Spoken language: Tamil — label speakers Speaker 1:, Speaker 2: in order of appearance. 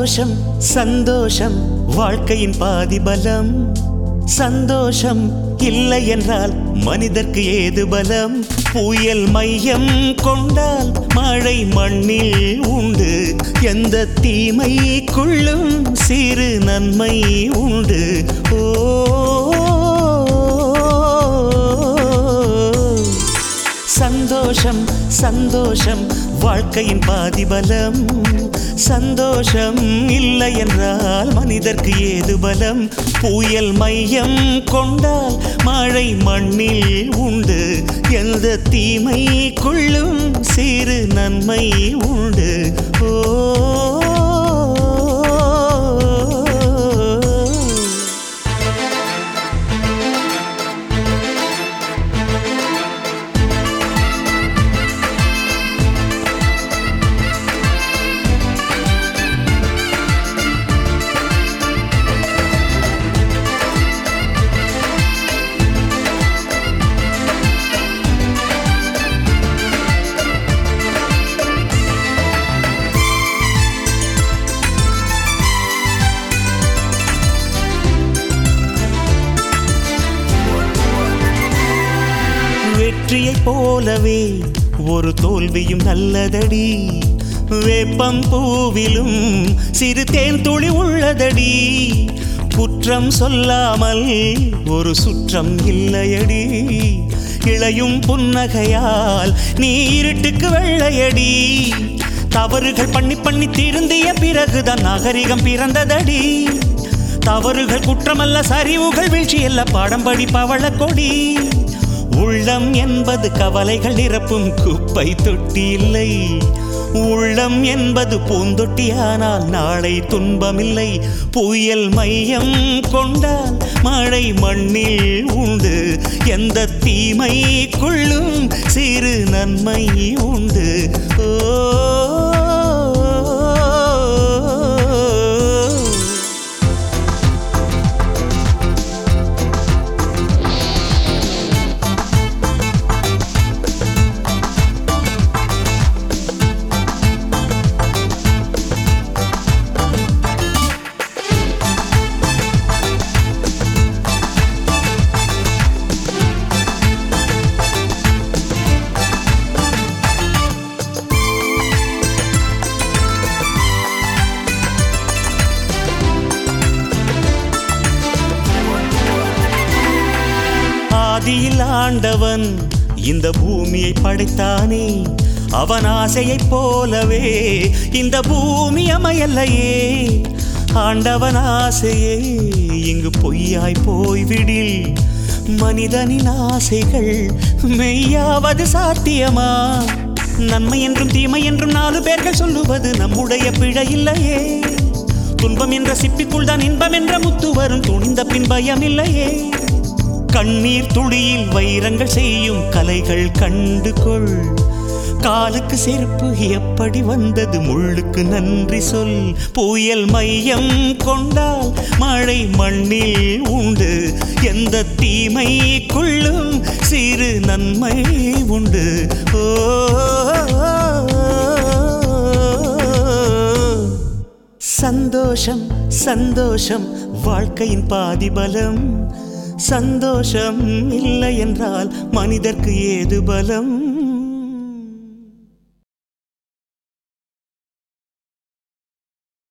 Speaker 1: சந்தோஷம் சந்தோஷம் வாழ்க்கையின் பாதி பலம். சந்தோஷம் இல்லை என்றால் மனிதர்க்கு ஏது பலம்? புயல் மையம் கொண்டால் மழை மண்ணில் உண்டு. எந்த தீமைக்குள்ளும் சிறு நன்மை உண்டு. ஓ சந்தோஷம் சந்தோஷம் வாழ்க்கையின் பாதி பலம். சந்தோஷம் இல்லை என்றால் மனிதர்க்கு ஏது பலம்? புயல் மையம் கொண்டால் மழை மண்ணில் உண்டு. எந்த தீமைக்குள்ளும் சிறு நன்மை உண்டு. ஓ வெற்றியைப் போலவே ஒரு தோல்வியும் நல்லதடி. வேப்பம் பூவிலும் சிறு தேன் துளி உள்ளதடி. குற்றம் சொல்லாமல் ஒரு சுற்றம் இல்லையடி. இளையும் புன்னகையால் நீ இருட்டுக்கு வெள்ளையடி. தவறுகள் பண்ணி பண்ணி திருந்திய பிறகுதான் நாகரிகம் பிறந்ததடி. தவறுகள் குற்றமல்ல, சரிவுகள் வீழ்ச்சியல்ல, பாடம்படி பவள கொடி. உள்ளம் என்பது கவலைகள் நிரப்பும் குப்பை தொட்டி இல்லை. உள்ளம் என்பது பூந்தொட்டியானால் நாளை துன்பமில்லை. புயல் மையம் கொண்டால் மழை மண்ணில் உண்டு. எந்த தீமைக்குள்ளும் சிறு நன்மை உண்டு. ஓ ஆதியில் ஆண்டவன் இந்த பூமியை படைத்தானே. அவன் ஆசையைப் போலவே இந்த பூமி அமையல்லையே. ஆண்டவன் ஆசையே இங்கு பொய்யாய் போய்விடில் மனிதனின் ஆசைகள் மெய்யாவது சாத்தியமா? நன்மை என்றும் தீமை என்றும் 4 பேர்கள் சொல்லுவது நம்முடைய பிழை இல்லையே. துன்பம் என்ற சிப்பிக்குள் தான் இன்பம் என்ற முத்து வரும். துணிந்த பின் பயம் இல்லையே. கண்ணீர் துளியில் வைரங்கள் செய்யும் கலைகள் கண்டு கொள். காலுக்கு செருப்பு எப்படி வந்தது, முள்ளுக்கு நன்றி சொல். புயல் மையம் கொண்டால் மழை மண்ணில் உண்டு. எந்த தீமைக்குள்ளும் சிறு நன்மை உண்டு. ஓ சந்தோஷம் சந்தோஷம் வாழ்க்கையின் பாதி பலம். சந்தோஷம் இல்லை என்றால் மனிதர்க்கு ஏது பலம்?